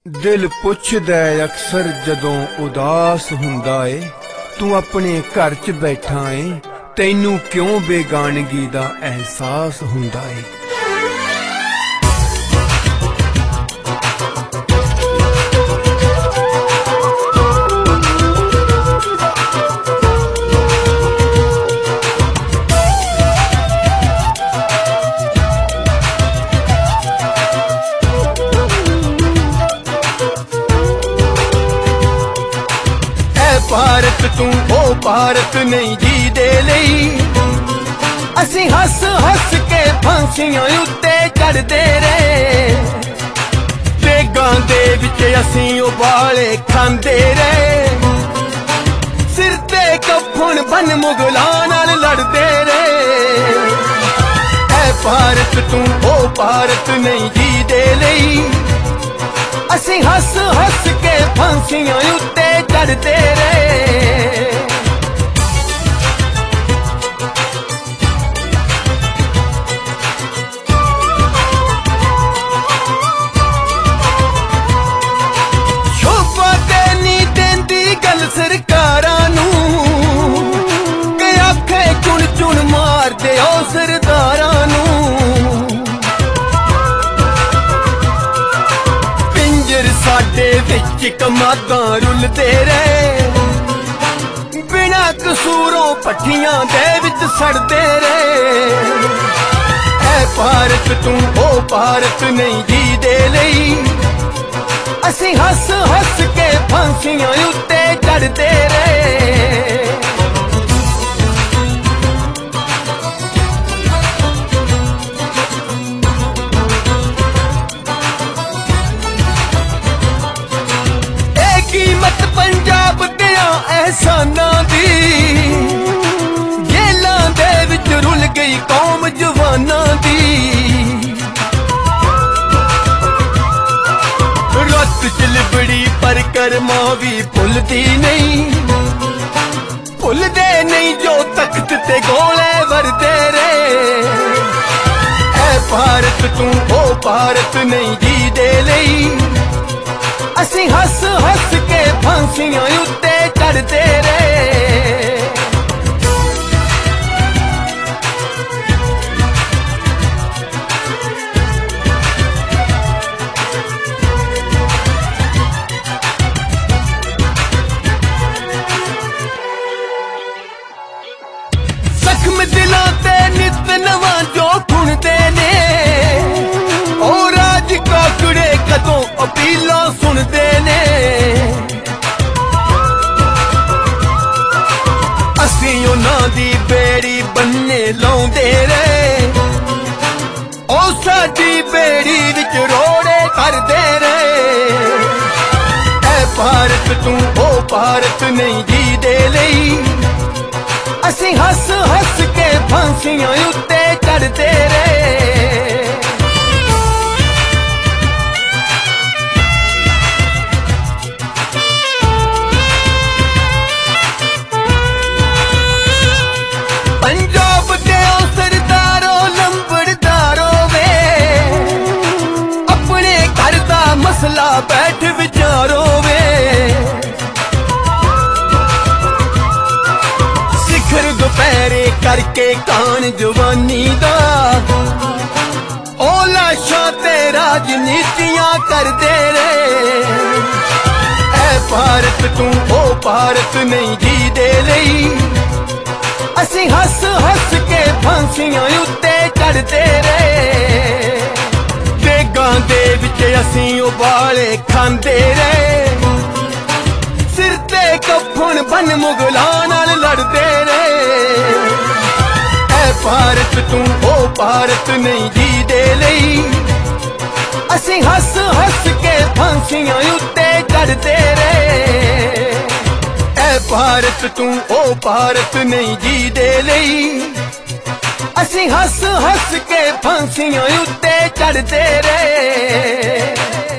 दिल पुछदा अक्सर जदों उदास हुंदा ए, तू अपने घर च बैठा ए, तैनू क्यों बेगानगी दा एहसास हुंदा ए। भारत तू ओ भारत नहीं जी दे लई, असी हस हस के फांसियां उत्ते चढ़दे रहे, तेगां दे विच असी उबाले खांदे रहे, सिर ते कफन बन मुगलां नाल लड़दे रहे। ऐ भारत तू ओ भारत नहीं जी दे लई, असी हस हस के फांसियां उत्ते चढ़दे रहे। शोभा ते नी देंदी गल सरकारां नूं, कि आखे चुन चुन मार दे ओ सरदारां नूं। पिंजर साडे विच कमादां रुलदे रहे, बिना कसूरों पट्ठियां दे विच सड़दे रहे। ऐ भारत तू ओ भारत नहीं जी दे लई, असी हस हस के फांसियां उत्ते चढ़दे रहे। कीमत पंजाब दियां एहसानां दी, जेलां दे विच रुल गई कौम जवानां दी। रत च लिबड़ी परिक्रमा भी भुलदी नहीं, भुलदे नहीं जो तख्त ते गोले वरदे रहे। ऐ भारत तू ओ भारत नहीं जी दे लई, असी हस हस के फांसियां उत्ते चढ़दे रहे। जख्म दिलां ते नित नवां जो खुणदे ने, ओ राज काकड़े कदों अपीलां सुनदे ने। असी उन्हां दी बेड़ी बन्ने लाउंदे रहे, ओ साडी बेड़ी विच रोड़े करदे रहे। ऐ भारत तू ओ भारत नहीं जी दे लई, असी हस हस के फांसियां उत्ते चढ़दे रहे। पंजाब दे ओ सरदारो लंबड़दारो वे, अपने घर दा मसला बैठ विचारो वे। सिखर दोपहरे करके कान जवानी दा, ओ लाशां ते राजनीतियां करदे रहे। ऐ भारत तू ओ भारत नहीं जी दे लई, असी हस हस के फांसियां उत्ते चढ़दे रहे, तेगां दे विच असी उबाले खांदे रहे, सिर ते कफन बन मुगलां नाल लड़दे रहे। ऐ भारत तू ओ भारत नहीं जी दे लई, असी हस हस के फांसियां उत्ते चढ़दे रहे। ऐ भारत तू ओ भारत नहीं जी दे लई, असी हस हस के फांसियां उत्ते चढ़दे रहे।